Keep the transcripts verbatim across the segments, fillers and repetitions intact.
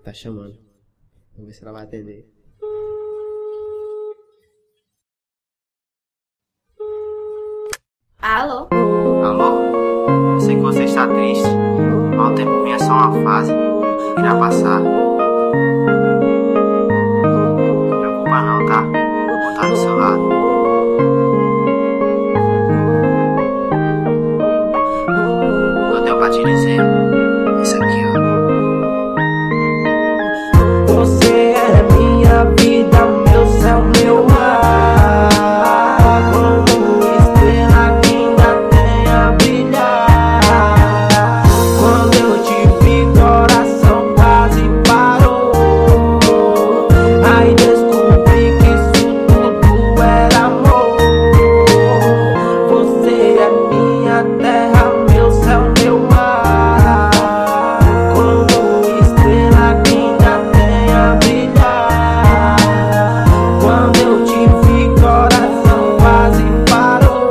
Tá chamando. Vamos ver se ela vai atender. Alô? Alô? Eu sei que você está triste, mas o tempo ruim é só uma fase, irá passar. Não se preocupa não, tá? Vou estar do seu lado. Eu tenho pra te dizer isso aqui, ó. Você é minha vida, meu céu, meu mar. Como estrela que ainda tem a brilhar. Quando eu te vi, coração quase parou. Aí descobri que isso tudo era amor. Você é minha terra, meu céu, meu mar. Como estrela que ainda tem a brilhar. Quando eu te vi, coração quase parou.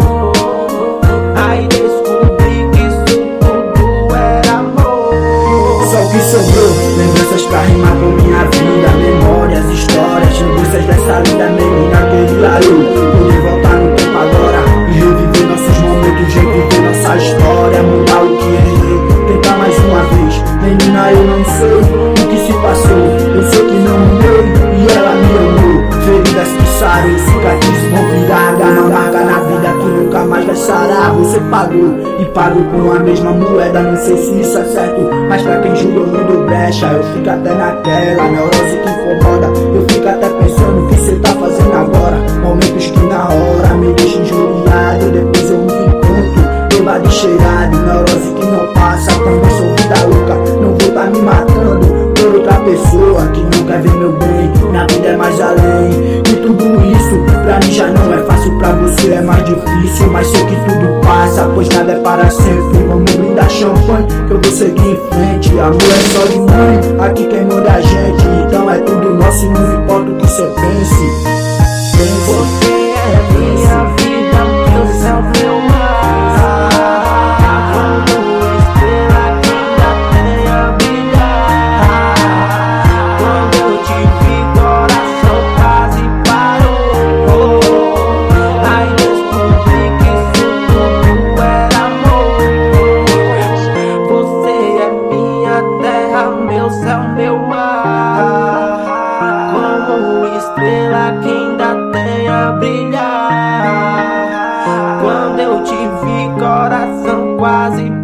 Aí descobri que isso tudo era amor. Só o que sobrou, lembranças pra rimar com minha vida. Memórias, histórias, lembranças dessa linda menina que dilarou. Poder voltar no tempo agora e reviver nossos momentos, reviver nossa história. Mudar o que errei, tentar mais uma vez. Menina, eu não sei o que se passou. Eu sei que não amei e ela me amou. Feridas que saram, cicatrizes vão virar. Uma marca na vida que nunca mais vai sarar. Você pagou e pagou com a mesma moeda. Não sei se isso é certo, mas pra quem julga eu não dou brecha. Eu fico até naquela neurose que incomoda. Eu fico até pensando o que cê tá fazendo agora. Momentos que na hora me deixam injuriado. Depois eu me encontro, bêbado e cheirado. Neurose que não passa, também sou vida louca. Não vou tá me matando por outra pessoa que não quer ver meu bem. Na vida é mais além de tudo isso. Pra mim já não é fácil, pra você é mais difícil. Mas sei que tudo passa, pois nada é para sempre. Vamos brindar champanhe, que eu vou seguir em frente. Amor é só de mãe, aqui quem manda é a gente. Então é tudo nosso e não importa o que cê pense. Pense. Você é minha vida, meu céu, meu mar. Como estrela que ainda tem a brilhar. Quando eu te vi, coração quase parou. Aí descobri que isso tudo era amor. Você é minha terra, meu céu, meu mar. Como estrela que ainda tem a brilhar. Quando eu te vi, coração quase